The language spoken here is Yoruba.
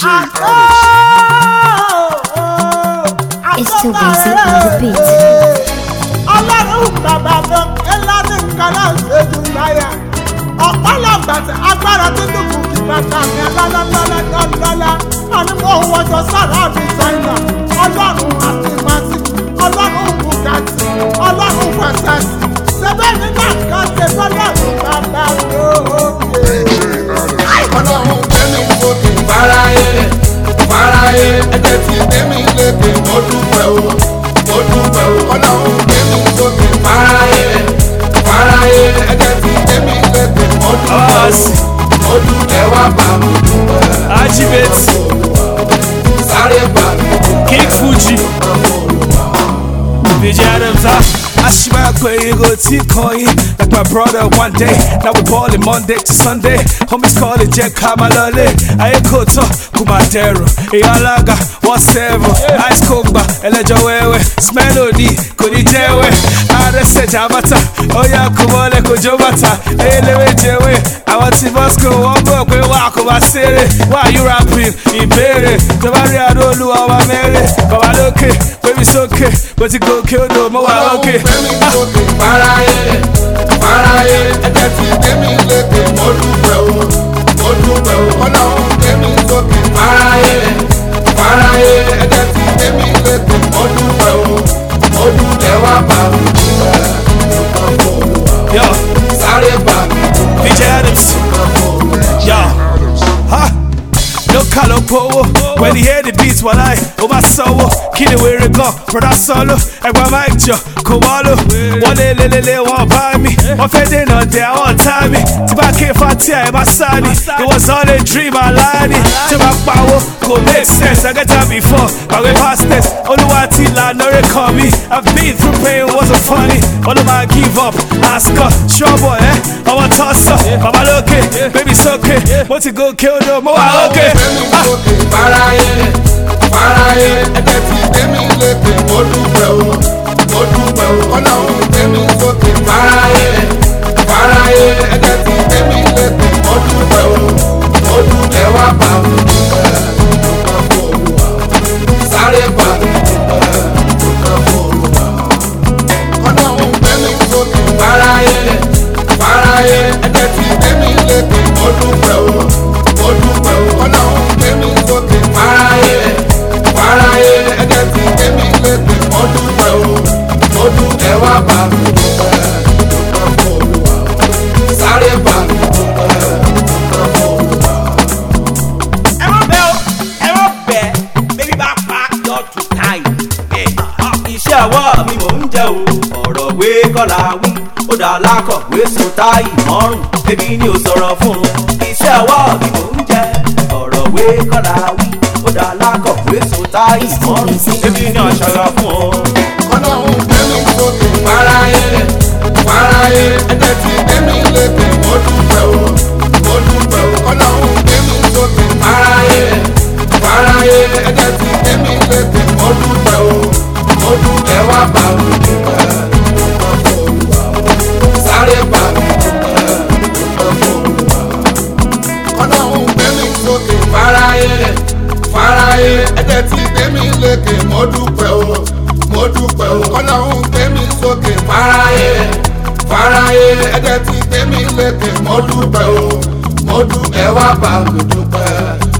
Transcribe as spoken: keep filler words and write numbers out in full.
It's too busy on the beat. Ọlọ́run bàbá lọ ẹlẹ́ni kálá ṣẹ́jú láyà. Ọ̀pọ̀lọpọ̀ agbára tó dùnkù kí bàtà mi lọ́lọ́lọ́lọ́lọ́lá. Àní mo wọjọ sára mi sáyà. Ọlọ́run àti màsí. Ọlọ́run bùkátì. Ọlọ́run fàṣàṣì. Ṣẹ́bẹ̀ nígbà kan ṣe fọlọ́run bàbá lóòkè. Ọlọ́run tẹ́mi sókè fáráyé fáráyé ẹ̀jẹ̀ tí tẹ́mi lékè mo dúpẹ́ o mo dúpẹ́ o. Ọlọ́run tẹ́mi sókè fáráyé fáráyé ẹ̀jẹ̀ tí tẹ́mi lékè mo dúpẹ́ o mo dúpẹ́ wá bá mi dúpẹ́. Ajibeti sáré bá mi dúpẹ́. King Fuji B J Adams ah. Ashima you go T coin like my brother one day. Now we ballin' Monday to Sunday. Homies call it Jack Kamalole. I Koto Kumadero. Eyalaga one seven. Ice Kogba Elejo Wewe. Smelody Kodi Jewe. Arese Jamata. Oya Kumole Kojobata. Elewe Jewe. I want to Bosco one book. We walk over city. Why you rapping? Ibere. The Maria Dolu Awa Mere. Baba Loke. Baby so okay. But you go kill no more okay. Tẹ́mi sókè fáráyé fáráyé ẹ̀jẹ̀ tí tẹ́mi lékè mo dúpẹ́ o mo dúpẹ́ o. Ọlọ́run tẹ́mi sókè fáráyé fáráyé ẹ̀jẹ̀ tí tẹ́mi lékè mo dúpẹ́ o mo dúpẹ́ wá bá mi dúpẹ́. Yo, sáré bá mi dúpẹ́. B J Adams. Yo, ha. No color power. When he hear the beats, while I oh my soul, kill it where it go. Brother solo, and my mic jo, Kumalo. One day, le le le, one buy me. One fed on there, one time me. To back here for tea, my sunny. It was all a dream, I lied it. To my power, could make sense. I got that before, but we past this. Only one till I know it call me. I've been through pain, it wasn't funny. All of my give up, ask her, sure boy, eh? I'm a tosser, I'm a look it, baby, it's okay. Want to go kill no more, okay. Tẹ́mi sókè fáráyé fáráyé ẹ̀jẹ̀ tí tẹ́mi lékè mo dúpẹ́ o mo dúpẹ́ o. Ọlọ́run tẹ́mi sókè fáráyé fáráyé ẹ̀jẹ̀ tí tẹ́mi lékè mo dúpẹ́ o mo dúpẹ́ wá bá mi dúpẹ́. Sáré bá mi dúpẹ́. Ọlọ́run tẹ́mi sókè fáráyé fáráyé ẹ̀jẹ̀ tí tẹ́mi lékè mo dúpẹ́ o mo dúpẹ́ o. Ọlọ́run tẹ́mi sókè fáráyé fáráyé ẹ̀jẹ̀ tí tẹ́mi lékè mo dúpẹ́ o mo dúpẹ́ wá bá mi dúpẹ́. Sáré bá mi dúpẹ́. ẹ má bẹ́ o ẹ má bẹ́ bébí bá pa yọ tù táì. Iṣẹ́ ọwọ́ mi mò ń jẹ o ọ̀rọ̀ wé kọ́lá wí ó dà lákọ̀wé so táì mọ́rùn bébí ni ò sọ̀rọ̀ fún un. Iṣẹ́ ọwọ́ mi mò ń jẹ ọ̀rọ̀ wé kọ́lá wí ó dà lákọ̀wé so táì mọ́rùn bébí ni ò sọ̀rọ̀ fún un. Ọlọ́run tẹ́mi sókè fáráyé fáráyé ẹ̀jẹ̀ tí tẹ́mi lékè mo dúpẹ́ o mo dúpẹ́ o. Ọlọ́run tẹ́mi sókè fáráyé fáráyé ẹ̀jẹ̀ tí tẹ́mi lékè mo dúpẹ́ o mo dúpẹ́ wá bá mi dúpẹ́. Sáré bá mi dúpẹ́. Ọlọ́run tẹ́mi sókè fáráyé fáráyé ẹ̀jẹ̀ tí tẹ́mi lékè mo dúpẹ́ o mo dúpẹ́ o. Ọlọ́run tẹ́mi sókè fáráyé fáráyé ẹ̀jẹ̀ tí tẹ́mi lékè mo dúpẹ́ o mo dúpẹ́ wá bá mi dúpẹ́.